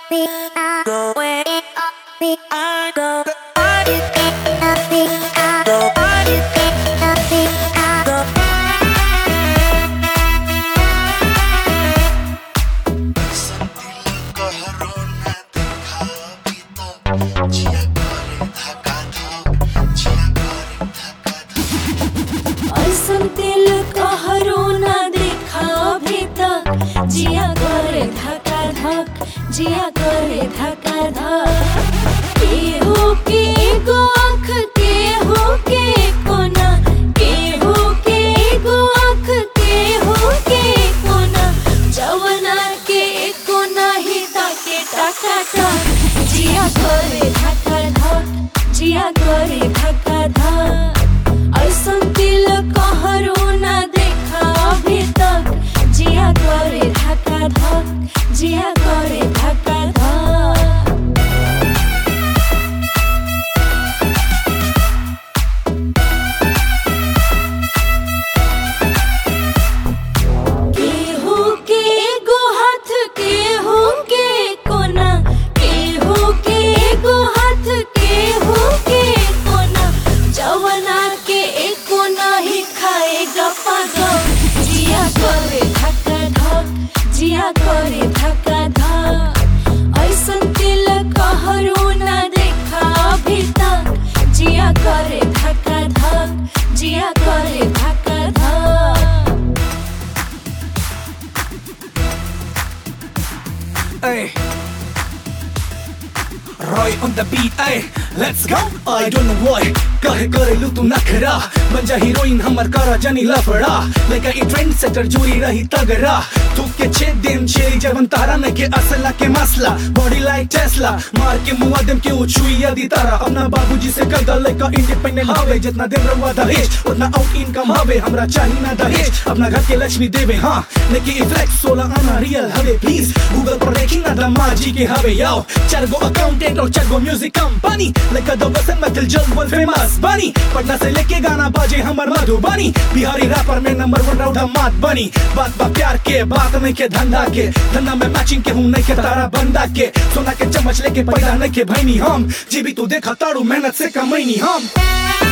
ऐसन दिल कहरो ना देखा अभी तक, जिया करे धका धक, जिया करे धका धक। केहू के एगो आँख, केहू के कोना, केहू के एगो आँख, केहू के कोना, जवना के कोना ही ताके टका टक, जिया करे धका धक, जिया करे धका धक। ऐसन दिल कहरो ना देखा अभी तक, जिया करे धका धक, जिया करे धका धक। केहू के एगो हाथ, केहू के कोना, केहू के एगो हाथ, केहू के कोना, जवना के एको नहीं खाएगा पागल, जिया करे धका धक, जिया करे धका धक। ऐसन दिल कहरो ना देखा अभी तक, जिया करे धका धक, जिया करे धका धक। Ay, Roy on the beat, ay, let's go. I don't know why, काहे करेलू तू नखरा, बन जा हीरोइन हमर करा जानी लफड़ा, लेका ई ट्रेंड सेटर जुड़ी रही तगड़ा, तू के छे दिन छेरी जबन तारा न के असला के मसला, बॉडी लाइक टेस्ला, मार के मुआ देम के उछुइया दी तारा, अपना बाबूजी से कर दल लेका इंडिपेंडेंट हवे, जितना दिन रवा दहेज उतना आउट इनकम हवे, हमरा चाहिए ना दहेज, अपना घर के लक्ष्मी देवे, हाँ लेके ई फ्लेक्स 16 आना रियल हवे, प्लीज गूगल पर देखी ना दमाजी के हवे, याओ चार गो अकाउंटेंट और चार गो म्यूजिक कंपनी, लेका दो बसन में दिल जल्द वर्ल्ड फेमस बनी, पटना से लेके गाना बाजे हमर मधुबनी, बिहारी रैपर में नंबर 1 राउंड मात बनी, बात बा प्यार के, बात नहीं के धंधा के, धंधा में मैचिंग के हूँ नहीं के तारा बंदा के, सोना के चम्मच लेके पैदा नहीं के भैनी हम, जी भी तू देखा तारू मेहनत से कमैनी हम।